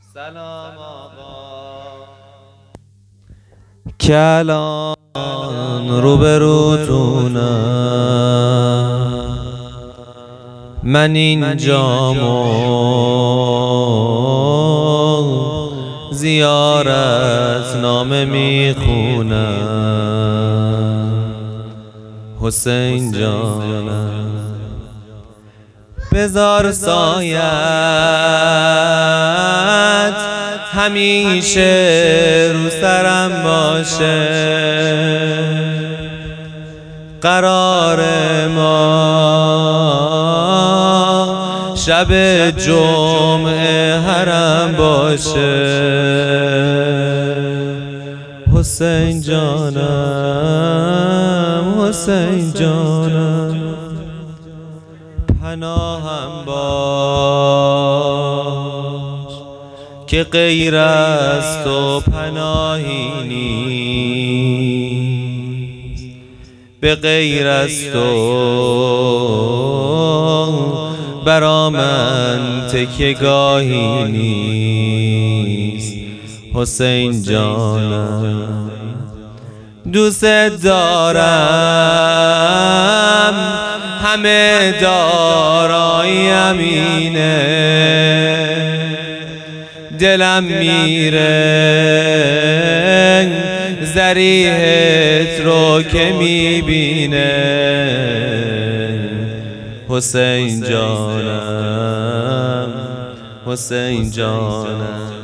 سلام آقا که الان روبروتونم، من اینجامو زیارت نامه میخونم. حسین جانم بذار سایت همیشه رو سرم باشه، قرار ما شب جمعه حرم باشه. حسین جانم، حسین جانم، پناهم باش که غیر از تو پناهی نیست، به غیر از تو برا من تکیه‌گاهی نیست. حسین جانم دوست دارم، همه داراییم اینه، دلم میره ضریحت رو که میبینه. حسین جانم، حسین جانم.